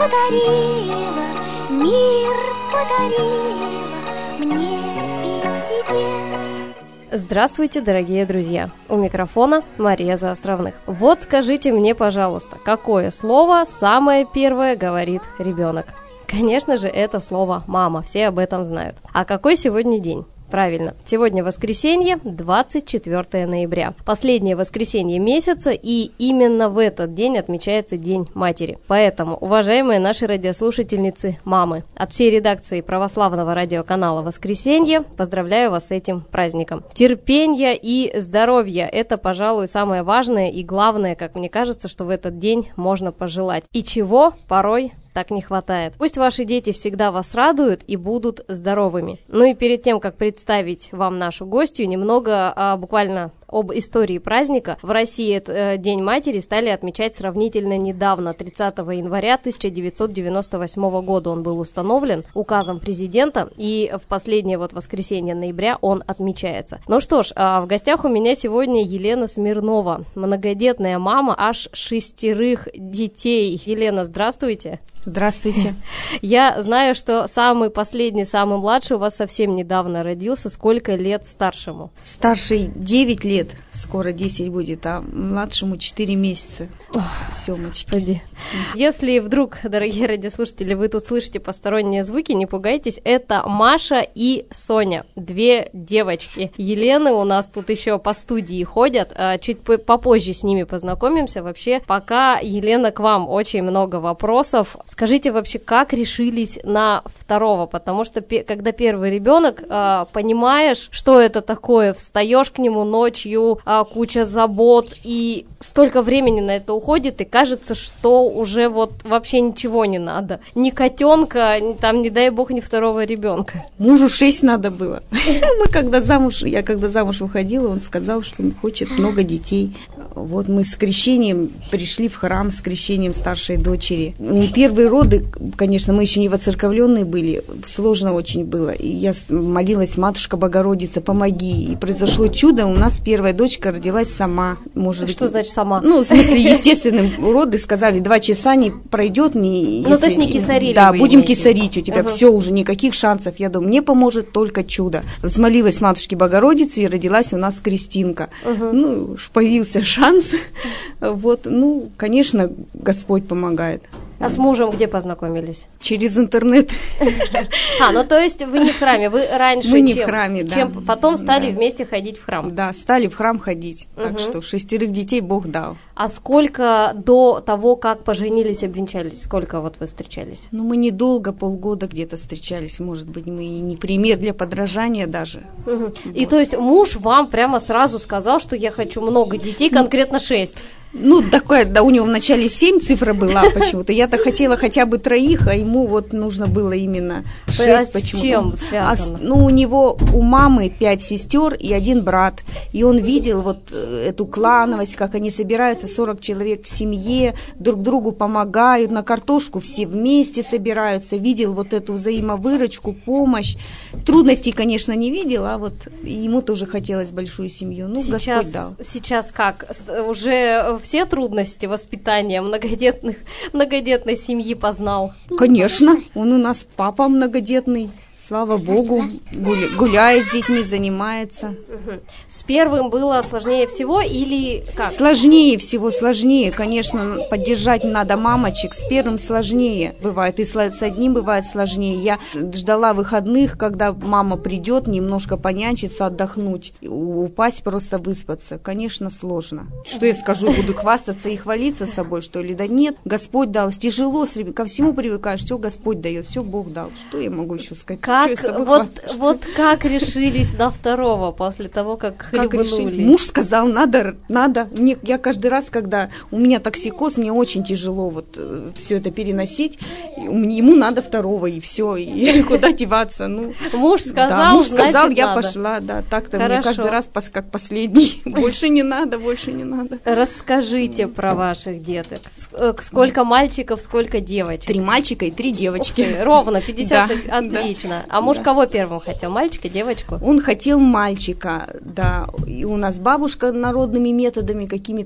подарила, мир подарила мне и тебе. Здравствуйте, дорогие друзья! У микрофона Мария Заостровных. Вот скажите мне, пожалуйста, какое слово самое первое говорит ребенок? Конечно же, это слово «мама», все об этом знают. А какой сегодня день? Правильно, сегодня воскресенье, 24 ноября. Последнее воскресенье месяца, и именно в этот день отмечается День матери. Поэтому, уважаемые наши радиослушательницы мамы, от всей редакции православного радиоканала «Воскресенье» поздравляю вас с этим праздником. Терпения и здоровья – это, пожалуй, самое важное и главное, как мне кажется, что в этот день можно пожелать. И чего порой так не хватает. Пусть ваши дети всегда вас радуют и будут здоровыми. Ну и перед тем, как представить вам нашу гостью, немного буквально об истории праздника. В России этот День матери стали отмечать сравнительно недавно, 30 января 1998 года он был установлен указом президента, и в последнее воскресенье ноября он отмечается. Ну что ж, в гостях у меня сегодня Елена Смирнова, многодетная мама аж 6 детей. Елена, здравствуйте. Здравствуйте. Я знаю, что самый последний, самый младший у вас совсем недавно родился. Сколько лет старшему? Старший 9 лет, скоро 10 будет, а младшему 4 месяца. Семочки. Если вдруг, дорогие радиослушатели, вы тут слышите посторонние звуки, не пугайтесь, это Маша и Соня, 2 девочки. Елены у нас тут еще по студии ходят, чуть попозже с ними познакомимся. Вообще, пока, Елена, к вам очень много вопросов. Скажите вообще, как решились на второго? Потому что когда первый ребенок, понимаешь, что это такое, встаешь к нему ночью, куча забот, и столько времени на это уходит, и кажется, что уже вообще ничего не надо. Ни котенка, не дай бог, ни второго ребенка. Мужу 6 надо было. Я когда замуж выходила, он сказал, что он хочет много детей. Вот мы с крещением пришли в храм, с крещением старшей дочери. Первые роды, конечно, мы еще не воцерковленные были, сложно очень было. И я молилась: Матушка Богородица, помоги. И произошло чудо, у нас первая дочка родилась сама. Что значит сама? В смысле, естественным роды, сказали, 2 часа не пройдет. То есть не кесарили? Да, будем кесарить, у тебя все уже, никаких шансов. Я думаю, мне поможет только чудо. Взмолилась Матушке Богородице, и родилась у нас Кристинка. Появился шанс. Конечно, Господь помогает. А с мужем где познакомились? Через интернет. То есть вы не в храме, вы раньше, мы не в храме, да. Потом стали вместе ходить в храм. Да, стали в храм ходить, так что 6 детей Бог дал. А сколько до того, как поженились, обвенчались, сколько вы встречались? Мы недолго, полгода где-то встречались, может быть, мы и не пример для подражания даже. И то есть муж вам прямо сразу сказал, что я хочу много детей, конкретно 6? У него вначале 7 цифра была почему-то. Я-то хотела хотя бы 3, а ему нужно было именно 6 почему-то. С чем связано? У мамы 5 сестер и 1 брат. И он видел эту клановость, как они собираются, 40 человек в семье, друг другу помогают, на картошку все вместе собираются. Видел эту взаимовыручку, помощь. Трудностей, конечно, не видел, а ему тоже хотелось большую семью. Господь дал. Сейчас как? Уже все трудности воспитания многодетной семьи познал? Конечно, он у нас папа многодетный, слава Богу, гуляет с детьми, занимается. С первым было сложнее всего или как? Сложнее всего, конечно, поддержать надо мамочек, с первым сложнее бывает, и с одним бывает сложнее. Я ждала выходных, когда мама придет, немножко понянчиться, отдохнуть, упасть, просто выспаться. Конечно, сложно. Что я скажу, буду хвастаться и хвалиться собой, что ли? Да нет, Господь дал, тяжело, ко всему привыкаешь, все Господь дает, все Бог дал. Что я могу еще сказать? Как как решились на второго после того, как хлебнули? Муж сказал, надо. Я каждый раз, когда у меня токсикоз, мне очень тяжело все это переносить. Ему надо второго, и все, и куда деваться. Муж сказал, я пошла, да, так-то мне каждый раз как последний. Больше не надо. Расскажите про ваших деток. Сколько мальчиков, сколько девочек? 3 мальчика и 3 девочки. Ровно, 50, отлично. А муж кого первым хотел, мальчика, девочку? Он хотел мальчика, да. И у нас бабушка народными методами какими-то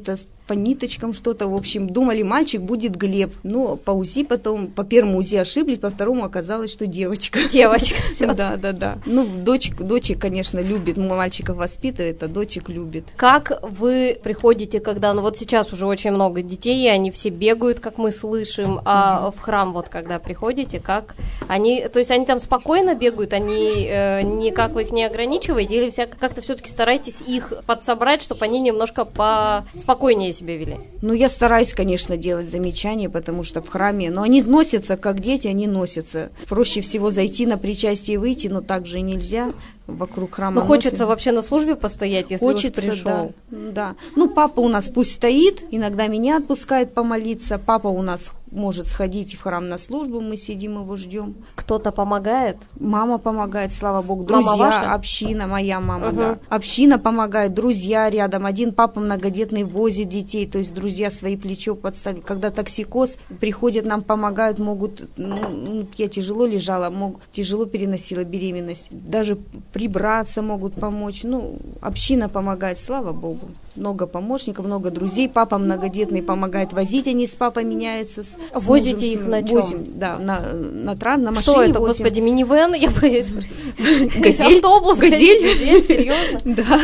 по ниточкам что-то, в общем, думали, мальчик будет Глеб, но по УЗИ потом, по первому УЗИ ошиблись, по второму оказалось, что девочка. Девочка. Да. Ну, дочек, конечно, любит, мальчиков воспитывает, а дочек любит. Как вы приходите, когда, ну вот сейчас уже очень много детей, и они все бегают, как мы слышим, а в храм вот когда приходите, как они, то есть они там спокойно бегают, они никак вы их не ограничиваете, или как-то все-таки стараетесь их подсобрать, чтобы они немножко поспокойнее себя вели? Ну, я стараюсь, конечно, делать замечания, потому что в храме, но они носятся, как дети, они носятся. Проще всего зайти на причастие и выйти, но так же нельзя. Вокруг храма. Ну, хочется вообще на службе постоять, если хочется, уж пришел. Да. Ну, папа у нас пусть стоит, иногда меня отпускает помолиться. Папа у нас может сходить в храм на службу, мы сидим, его ждем. Кто-то помогает? Мама помогает, слава богу. Друзья, мама ваша? Община, моя мама, да. Община помогает, друзья рядом. Один папа многодетный возит детей, то есть друзья свои плечо подставляют. Когда токсикоз, приходят, нам помогают, могут, я тяжело лежала, тяжело переносила беременность. Даже прибраться могут помочь. Ну, община помогает, слава богу. Много помощников, много друзей. Папа многодетный помогает возить, они с папой меняются. Возите их на чем? Возим, да, на машине. Что это, возим. господи, минивэн? Я боюсь. Газель? Автобус? Газель? Серьезно? Да.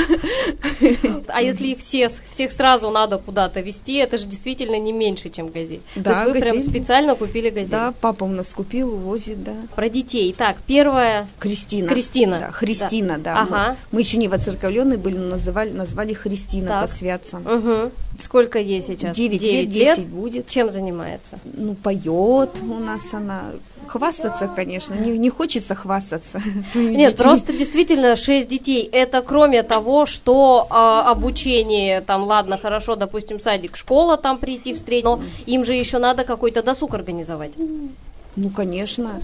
А если их всех сразу надо куда-то везти, это же действительно не меньше, чем газель. Да, то есть вы газель. прям специально купили газель? Да, папа у нас купил, возит, да. Про детей. Так, первая... Кристина. Да, Христина, да. Ага. Мы еще не воцерковленные были, но назвали Христина так. по святцам. Угу. Сколько ей сейчас? 9 лет, 10 будет. Чем занимается? Ну, поет у нас она. Хвастаться, конечно, не хочется хвастаться своими Нет, детьми. просто действительно 6 детей. Это кроме того, что обучение, там, ладно, хорошо, допустим, садик, школа там прийти встретить, но им же еще надо какой-то досуг организовать. Ну, конечно.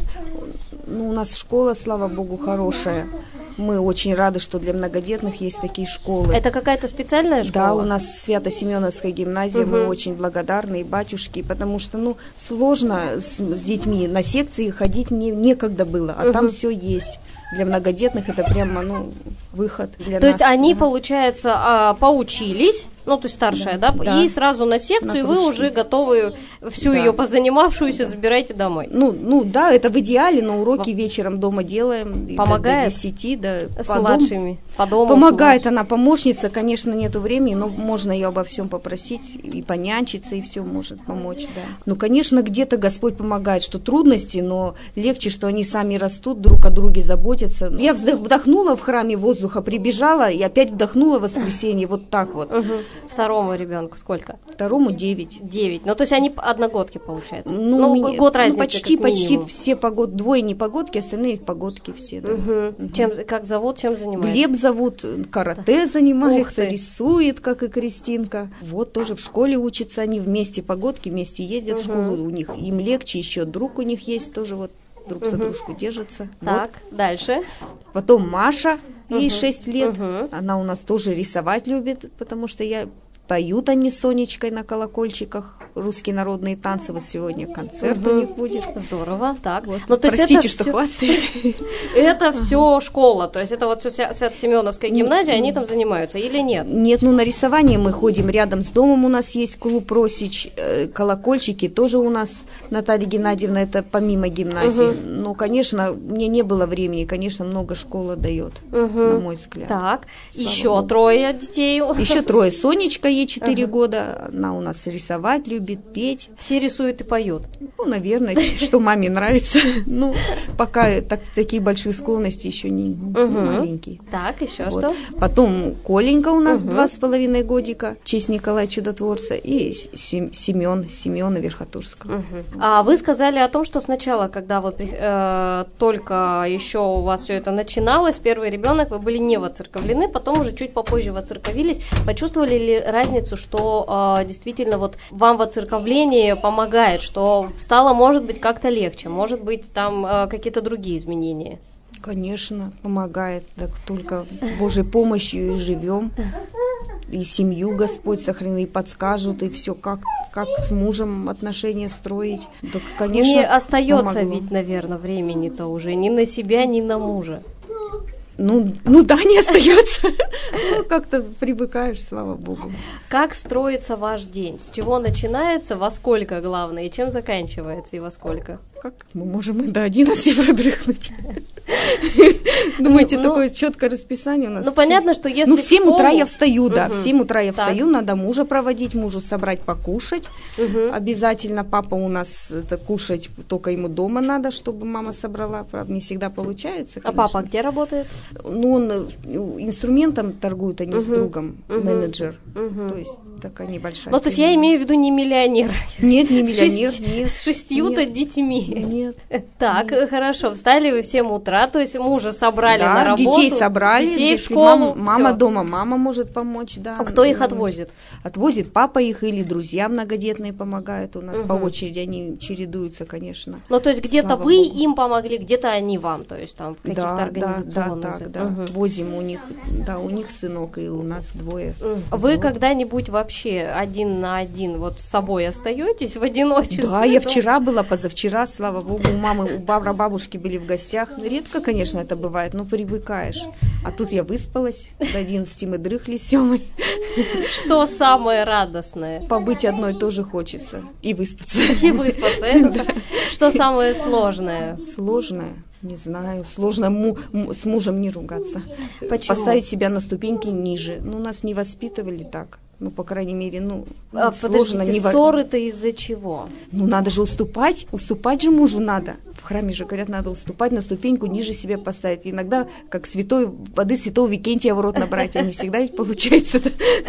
Ну, у нас школа, слава богу, хорошая. Мы очень рады, что для многодетных есть такие школы. Это какая-то специальная школа? Да, у нас Свято-Семеновская гимназия, мы очень благодарны и батюшки, потому что, сложно с детьми на секции ходить некогда было, а там все есть. Для многодетных это прямо, выход для нас. То есть они, получается, поучились, то есть старшая, да? И сразу на секцию, и вы уже готовы всю ее позанимавшуюся забираете домой. Да, это в идеале, но уроки вечером дома делаем. Помогает? До 10, да. С младшими? По дому? Помогает она, помощница, конечно, нету времени, но можно ее обо всем попросить, и понянчиться, и все может помочь, да. Ну, конечно, где-то Господь помогает, что трудности, но легче, что они сами растут, друг о друге заботятся. Я вдохнула в храме воздуха, прибежала, и опять вдохнула в воскресенье, вот так вот. Второму ребенку сколько? Второму 9. 9. То есть они одногодки, получается? Год разницы, почти все двое не погодки, остальные погодки все. Да. Как зовут, чем занимается? Глеб зовут, карате занимается, рисует, как и Кристинка. Вот тоже в школе учатся, они вместе погодки, вместе ездят в школу, им легче, еще друг у них есть, тоже друг за дружку держатся. Так, дальше. Потом Маша, ей 6 лет, она у нас тоже рисовать любит, потому что поют они с Сонечкой на колокольчиках, русские народные танцы. Вот сегодня концерт у них будет. Здорово, так. Простите, что хвастаюсь. Это все школа, то есть это все Свято-Семеновская гимназия, они там занимаются или нет? Нет, на рисование мы ходим рядом с домом, у нас есть клуб «Росич», колокольчики тоже у нас, Наталья Геннадьевна, это помимо гимназии. Но, конечно, мне не было времени, конечно, много школа дает, на мой взгляд. Так, еще 3 детей. Еще 3. Сонечка, ей 4 года, она у нас рисовать любит, петь. Все рисуют и поют? Наверное, что маме нравится. Пока такие большие склонности еще не маленькие. Так, еще что? Потом Коленька у нас 2,5 годика, в честь Николая Чудотворца, и Семена Верхотурского. А вы сказали о том, что сначала, когда только еще у вас все это начиналось, первый ребенок, вы были не воцерковлены, потом уже чуть попозже воцерковились. Почувствовали ли разницу, что действительно вам воцерковление помогает, что стало, может быть, как-то легче, может быть, там какие-то другие изменения? Конечно, помогает, так только Божьей помощью и живем, и семью Господь сохранит, и подскажут, и все, как с мужем отношения строить. Так, конечно, не остается помогло. ведь, наверное, времени-то уже ни на себя, ни на мужа. Ну да, не остается. Ну, как-то привыкаешь, слава богу. Как строится ваш день? С чего начинается, во сколько, главное, и чем заканчивается, и во сколько? Как мы можем и до 11 продрыхнуть? Думаете, такое четкое расписание у нас? Ну, понятно, что если... Ну, в 7 утра я встаю, да, Мгм. в 7 утра я встаю, Так. надо мужа проводить, мужу собрать покушать. Обязательно папа у нас это кушать, только ему дома надо, чтобы мама собрала. Правда, не всегда получается, А конечно. папа где работает? Ну, он инструментом торгует, они с другом, менеджер. То есть такая небольшая. Ну, то есть я имею в виду не миллионер. Нет, не миллионер, нет. С 6-то детьми. Нет. Так, хорошо, встали вы в 7 утра, то есть мужа собрали на Да, работу. детей собрали, детей в если школу, мама всё. дома, мама может помочь, да. А кто их отвозит? Отвозит папа их или друзья многодетные помогают у нас. По очереди они чередуются, конечно. Ну, то есть где-то Слава вы Богу. им помогли, где-то они вам, то есть там в каких-то организационных... так, да. Возим у них, да, у них сынок и у нас двое. Вы когда-нибудь вообще один на один вот с собой остаетесь в одиночестве? Да, я вчера была, позавчера, слава богу, у мамы, у бабушки были в гостях. Редко, конечно, это бывает, но привыкаешь. А тут я выспалась, до 11 мы дрыхли с Сёмой. Что самое радостное? Побыть одной тоже хочется и выспаться. И выспаться. Это что самое сложное? Сложное, не знаю, сложно с мужем не ругаться. Почему? Поставить себя на ступеньки ниже. Ну, нас не воспитывали так. Ну, по крайней мере, сложно. Подождите, ссоры-то из-за чего? Ну, надо же уступать же мужу надо. В храме же говорят, надо уступать, на ступеньку ниже себя поставить. Иногда, как воды святого Викентия в рот набрать, а не всегда ведь получается.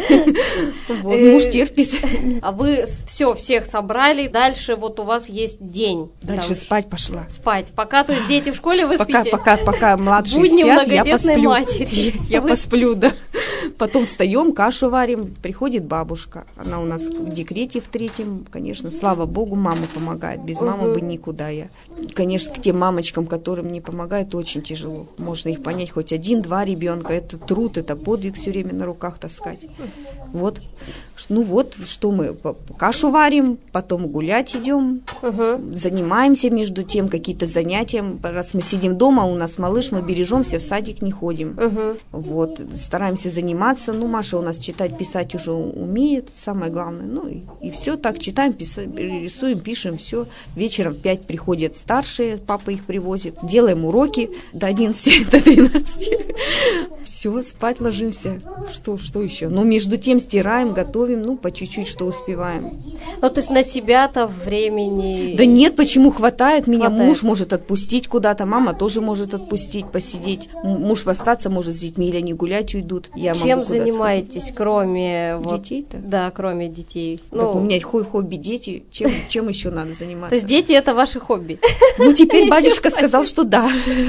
Муж терпит. А вы всех собрали, дальше вот у вас есть день. Дальше спать пошла. Спать. Пока, то есть дети в школе вы спите? Пока младшие Будни спят, я многодетной посплю. матери. Я посплю, да. Потом встаем, кашу варим, приходит бабушка. Она у нас в декрете в 3-м, конечно, слава богу, мама помогает. Без мамы бы никуда я. Конечно, к тем мамочкам, которым не помогают, очень тяжело. Можно их понять, хоть 1-2 ребенка. Это труд, это подвиг все время на руках таскать. Вот. Ну вот, что мы кашу варим, потом гулять идем, занимаемся между тем, какие-то занятия. Раз мы сидим дома, у нас малыш, мы бережемся, в садик не ходим. Вот, стараемся заниматься. Ну, Маша у нас читать, писать уже умеет, самое главное. Ну, и все так, читаем, рисуем, пишем, все. Вечером в 5 приходят старшие, папа их привозит. Делаем уроки до 11, до 12. Все, спать ложимся. Что еще? Ну, между тем стираем, готовим, ну, по чуть-чуть, что успеваем. Ну, то есть на себя-то времени... Да нет, почему хватает? Меня Хватает. муж может отпустить куда-то, мама тоже может отпустить, посидеть. Муж остаться может с детьми, или они гулять уйдут. Я Чем могу куда-то занимаетесь, кроме... вот, Детей-то? Да, кроме детей. Так у меня хобби дети, чем еще надо заниматься? То есть дети – это ваше хобби? Ну, теперь батюшка сказал, что да.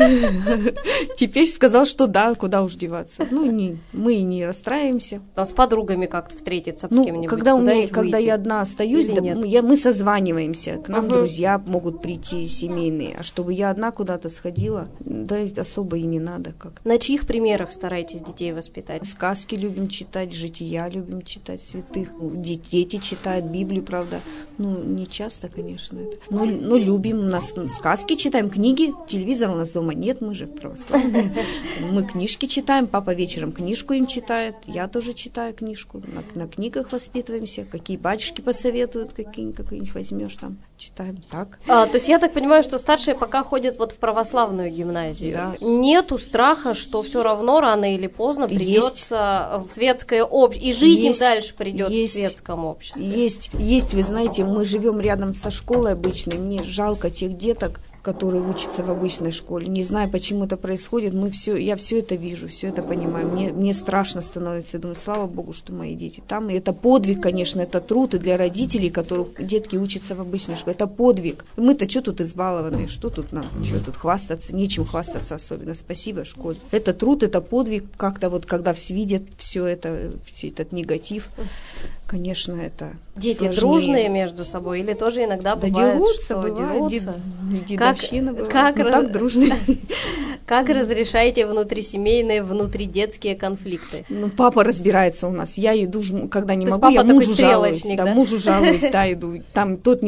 Теперь сказал, что да, куда уж деваться. Ну, мы и не расстраиваемся. Там с подругами как-то встретиться, с Ну, кем-нибудь, когда куда-нибудь я выйти? одна остаюсь, Или нет? мы созваниваемся. К нам друзья могут прийти семейные. А чтобы я одна куда-то сходила, да особо и не надо как-то. На чьих примерах стараетесь детей воспитать? Сказки любим читать, жития любим читать, святых. Дети читают Библию, правда. Ну, не часто, конечно. Но любим. У нас сказки читаем, книги. Телевизора у нас дома нет, мы же православные. Мы книжки читаем, папа вечером книжку им читает, я тоже читаю книжку. На книгах воспитываемся. Какие батюшки посоветуют, какие-нибудь возьмешь там, читаем. Так. То есть я так понимаю, что старшие пока ходят вот в православную гимназию. Да. Нету страха, что все равно рано или поздно придется в светское общество, и жить им дальше придется в светском обществе. Есть, вы знаете, мы живем рядом со школой обычной, мне жалко тех деток, которые учатся в обычной школе. Не знаю, почему это происходит, я все это вижу, все это понимаю. Мне страшно становится, думаю, слава Богу, что мои дети там. И это подвиг, конечно, это труд и для родителей, которых детки учатся в обычной школе. Это подвиг. Мы-то что тут избалованные, что тут хвастаться, нечем хвастаться особенно. Спасибо школе. Это труд, это подвиг, как-то вот, когда все видят все этот негатив, конечно, это Дети сложнее. дружные между собой или тоже иногда бывает, дерутся, что бывает, дерутся? дедовщина бывает. Как Так дружные. Как разрешаете внутрисемейные, внутридетские конфликты? Ну, папа разбирается у нас. Я иду, когда не То могу, есть я папа мужу такой жалуюсь. стрелочник, Да, да? мужу жалуюсь, да, иду. Там тот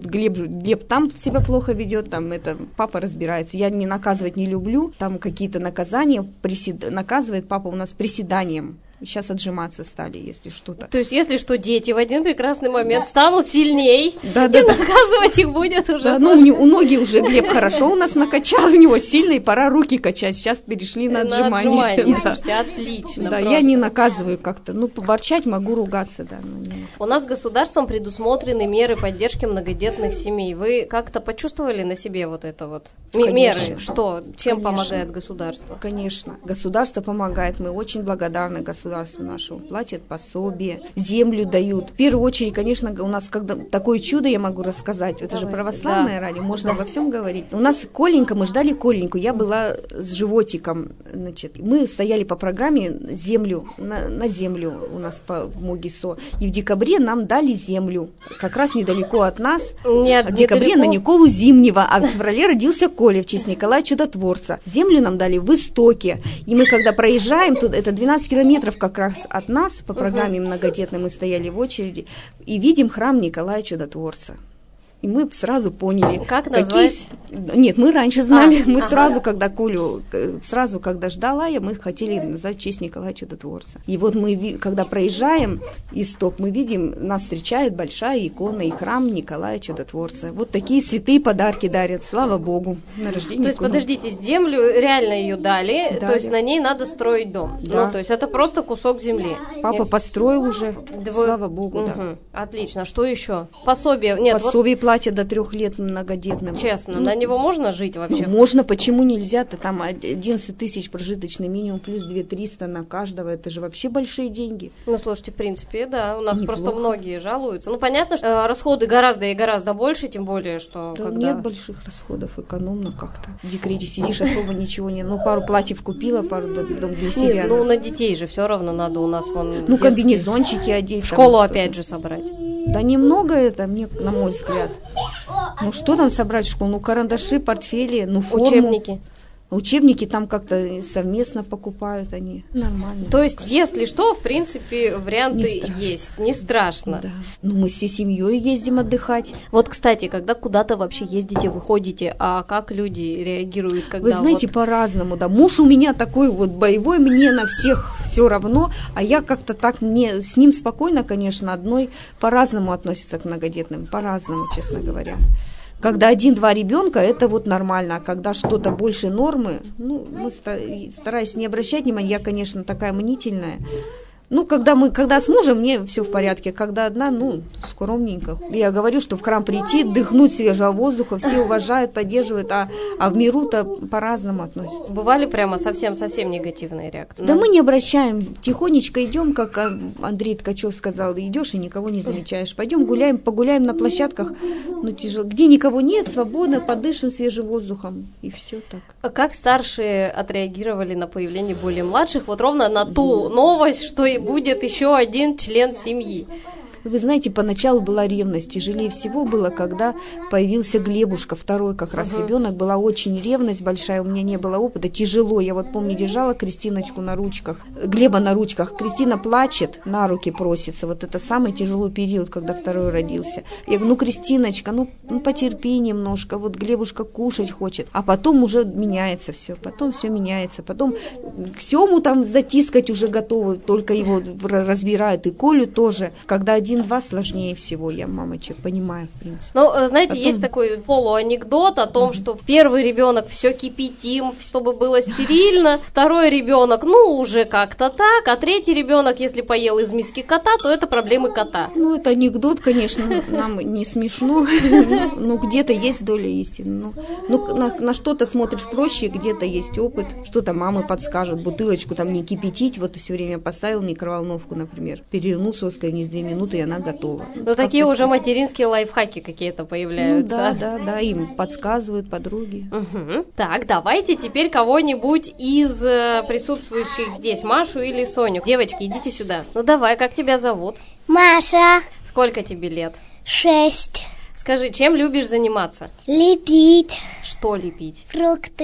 Глеб там себя плохо ведет, там это папа разбирается. Я не наказывать не люблю. Там какие-то наказания наказывает папа у нас приседанием. Сейчас отжиматься стали, если что-то. То есть, если что, дети в один прекрасный момент станут сильней, Да, и да, да. наказывать их будет уже Да, сложно. у ноги уже Глеб хорошо у нас накачал, у него сильный, пора руки качать. Сейчас перешли на отжимание. Да. Слушайте, отлично. Да, просто. я не наказываю как-то. Ну, поборчать могу, ругаться, да. Но не. У нас государством предусмотрены меры поддержки многодетных семей. Вы как-то почувствовали на себе вот это вот? Меры? Конечно. Что? Чем Конечно. помогает государство? Конечно. Государство помогает. Мы очень благодарны государству нашему. Платят пособие, землю дают. В первую очередь, конечно, у нас когда такое чудо, я могу рассказать. Это же православное радио, можно обо всем говорить. У нас Коленька, мы ждали Коленьку. Я была с животиком. Значит, мы стояли по программе землю, на землю у нас в МОГИСО. И в декабре нам дали землю. Как раз недалеко от нас. Нет, в декабре недалеко. на Николу Зимнего, а в феврале родился Коля в честь Николая Чудотворца. Землю нам дали в Истоке. И мы, когда проезжаем, тут это 12 километров как раз от нас, по программе многодетной мы стояли в очереди, и видим храм Николая Чудотворца. И мы сразу поняли. Как назвать? Нет, мы раньше знали. Мы сразу, когда Колю, когда ждала я, мы хотели назвать в честь Николая Чудотворца. И вот мы, когда проезжаем Исток, мы видим, нас встречает большая икона и храм Николая Чудотворца. Вот такие святые подарки дарят, слава Богу, на рождение. То есть, подождите, землю реально ее дали, то есть на ней надо строить дом. Да. Ну, то есть это просто кусок земли. Папа построил уже, слава Богу, да. Отлично. Что еще? Пособие. Нет, пособие платят до 3 лет многодетным. Честно, на него можно жить вообще? Можно, почему нельзя-то? Там 11 тысяч прожиточный минимум, плюс 2300 на каждого. Это же вообще большие деньги. Ну, слушайте, в принципе, да, у нас Неплохо. просто многие жалуются. Ну, понятно, что расходы гораздо и гораздо больше, тем более, что Да когда... нет больших расходов, экономно как-то. В декрете сидишь, особо ничего не... Ну, пару платьев купила, пару для себя. Нет, ну, на детей же все равно надо у нас вон... Ну, комбинезончики одеть. В школу опять же собрать. Да немного это, мне, на мой взгляд. Ну, что там собрать в школу? Ну, карандаши, портфели, ну, форму. Учебники. Учебники там как-то совместно покупают они. Нормально. То есть, если что, в принципе, варианты Не есть. Не страшно. Да. Ну, мы всей семьей ездим отдыхать. Вот, кстати, когда куда-то вообще ездите, выходите, а как люди реагируют, когда... Вы знаете, по-разному, да. Муж у меня такой вот боевой, мне на всех все равно, а я как-то так, мне с ним спокойно, конечно, одной по-разному относится к многодетным, по-разному, честно говоря. Когда 1-2 ребенка, это вот нормально, а когда что-то больше нормы, ну, мы стараюсь не обращать внимания, я, конечно, такая мнительная. Ну, когда с мужем, мне все в порядке, когда одна, ну, скромненько. Я говорю, что в храм прийти, дыхнуть свежего воздуха, все уважают, поддерживают, а в миру-то по-разному относятся. Бывали прямо совсем-совсем негативные реакции? Да мы не обращаем, тихонечко идем, как Андрей Ткачев сказал, идешь и никого не замечаешь. Пойдем гуляем, погуляем на площадках, ну, тяжело. Где никого нет, свободно, подышим свежим воздухом, и все так. А как старшие отреагировали на появление более младших, вот ровно на ту новость, что и будет еще один член семьи? Вы знаете, поначалу была ревность. Тяжелее всего было, когда появился Глебушка, второй как раз ребенок. Была очень ревность большая, у меня не было опыта. Тяжело. Я вот помню, держала Кристиночку на ручках, Глеба на ручках. Кристина плачет, на руки просится. Вот это самый тяжелый период, когда второй родился. Я говорю, ну, Кристиночка, ну потерпи немножко. Вот Глебушка кушать хочет. А потом уже меняется все. Потом все меняется. Потом Ксему там затискать уже готовы. Только его разбирают. И Колю тоже. Когда 1-2 сложнее всего, я мамочек понимаю, в принципе. Ну, знаете, есть такой полуанекдот о том, что первый ребенок все кипятим, чтобы было стерильно, второй ребенок, ну, уже как-то так, а третий ребенок, если поел из миски кота, то это проблемы кота. Ну, это анекдот, конечно, нам не смешно, но где-то есть доля истины. Ну, на что-то смотришь проще, где-то есть опыт, что-то мамы подскажут, бутылочку там не кипятить, вот все время поставил микроволновку, например, перевернул соской вниз 2 минуты, и она готова. Ну, такие уже материнские лайфхаки какие-то появляются. Ну, да, им подсказывают подруги. Угу. Так, давайте теперь кого-нибудь из присутствующих здесь, Машу или Соню. Девочки, идите сюда. Ну, давай, как тебя зовут? Маша, Сколько тебе лет? 6. Скажи, чем любишь заниматься? Лепить Что лепить? фрукты.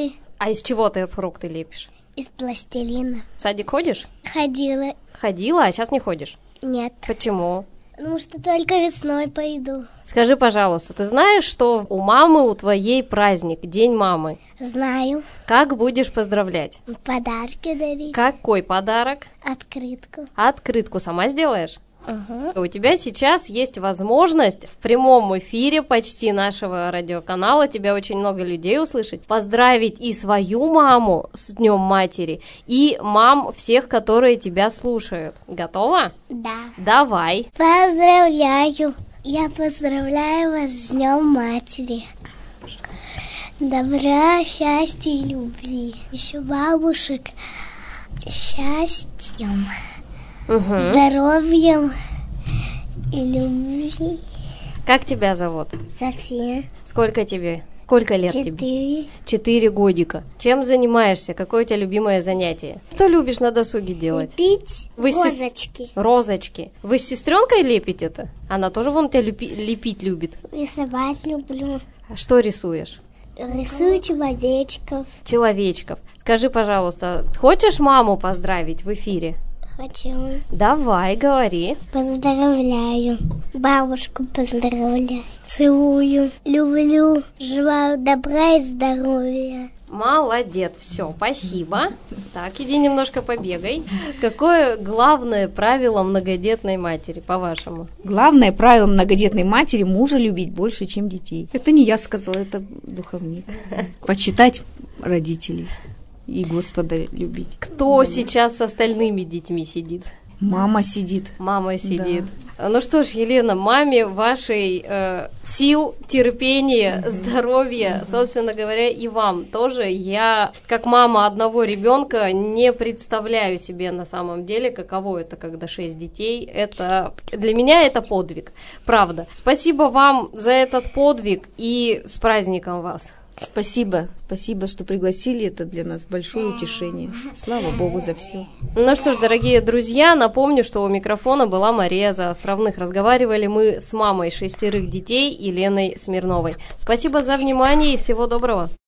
А из чего ты фрукты лепишь? Из пластилина. В садик ходишь? Ходила. Ходила, а сейчас не ходишь? Нет. Почему? Потому что только весной пойду. Скажи, пожалуйста, ты знаешь, что у мамы, у твоей праздник, День мамы? Знаю. Как будешь поздравлять? Подарки дарить. Какой подарок? Открытку. Открытку сама сделаешь? Угу. У тебя сейчас есть возможность в прямом эфире почти нашего радиоканала, тебя очень много людей услышать, поздравить и свою маму с Днем Матери, и мам всех, которые тебя слушают. Готова? Да. Давай. Поздравляю. Я поздравляю вас с Днем Матери. Добра, счастья и любви. Еще бабушек счастьем, здоровьем и любви. Как тебя зовут? София. Сколько тебе? Сколько лет тебе? 4. 4 годика. Чем занимаешься? Какое у тебя любимое занятие? Что любишь на досуге делать? Лепить Вы с розочки. Розочки. Вы с сестренкой лепите это? Она тоже вон тебя лепить любит. Рисовать люблю. А что рисуешь? Рисую человечков. Человечков. Скажи, пожалуйста, хочешь маму поздравить в эфире? Хочу. Давай, говори. Поздравляю. Бабушку поздравляю. Целую. Люблю. Желаю добра и здоровья. Молодец, все, спасибо. Так, иди немножко побегай. Какое главное правило многодетной матери, по-вашему? Главное правило многодетной матери – мужа любить больше, чем детей. Это не я сказала, это духовник. Почитать родителей и Господа любить. Кто сейчас с остальными детьми сидит? Мама сидит. Мама сидит. Да. Ну что ж, Елена, маме вашей сил, терпения, здоровья, собственно говоря, и вам тоже. Я, как мама одного ребенка, не представляю себе на самом деле, каково это, когда 6 детей. Это для меня это подвиг, правда. Спасибо вам за этот подвиг и с праздником вас. Спасибо, что пригласили, это для нас большое утешение. Слава Богу за все. Ну что ж, дорогие друзья, напомню, что у микрофона была Мария Заостровных. Разговаривали мы с мамой 6 детей Еленой Смирновой. Спасибо за внимание и всего доброго.